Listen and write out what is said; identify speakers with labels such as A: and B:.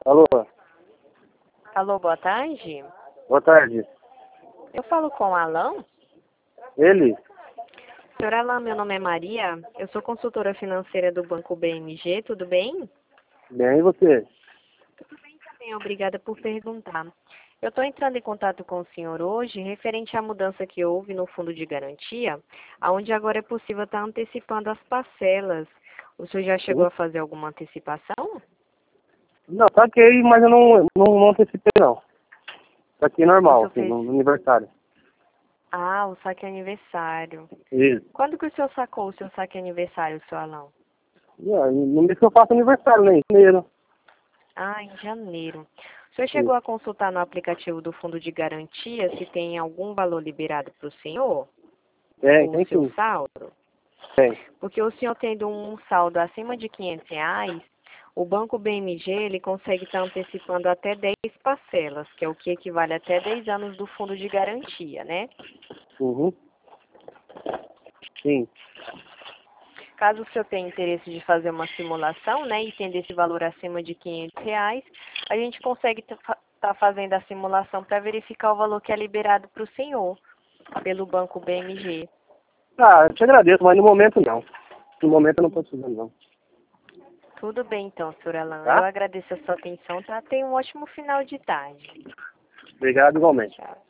A: Alô,
B: Alô, boa tarde.
A: boa tarde.
B: Eu falo com o Alan.
A: Ele?
B: Senhor Alan, meu nome é Maria. Eu sou consultora financeira do Banco BMG, tudo bem?
A: Bem, e você?
B: Bem, obrigada por perguntar. Eu estou entrando em contato com o senhor hoje referente à mudança que houve no fundo de garantia, onde agora é possível estar antecipando as parcelas. O senhor já chegou
A: Sim?
B: a fazer alguma antecipação?
A: Não, saquei, mas eu não antecipei, não. Saquei
B: O
A: normal,
B: senhor
A: assim,
B: fez...
A: no aniversário.
B: Ah, o saque aniversário.
A: Isso.
B: Quando que o senhor sacou o seu saque aniversário, seu Alan?
A: Não mês que eu faço aniversário, né? Em janeiro.
B: Ah, em janeiro. O senhor chegou
A: Isso.
B: a consultar no aplicativo do Fundo de Garantia se tem algum valor liberado para o senhor? Ou o
A: Tem
B: seu
A: sim.
B: saldo?
A: Tem.
B: Porque o senhor tendo um saldo acima de R$ 500, o Banco BMG ele consegue estar antecipando até 10 parcelas, que é o que equivale até 10 anos do Fundo de Garantia, né?
A: Uhum. Sim.
B: Caso o senhor tenha interesse de fazer uma simulação, né, e tendo esse valor acima de R$ 500, a gente consegue estar fazendo a simulação para verificar o valor que é liberado para o senhor pelo Banco BMG.
A: Ah, eu te agradeço, mas no momento não. No momento eu não posso fazer, não.
B: Tudo bem então, senhor Alan. Eu
A: Tá?
B: agradeço a sua atenção, tá? Tenha um ótimo final de tarde.
A: Obrigado igualmente.
B: Tchau.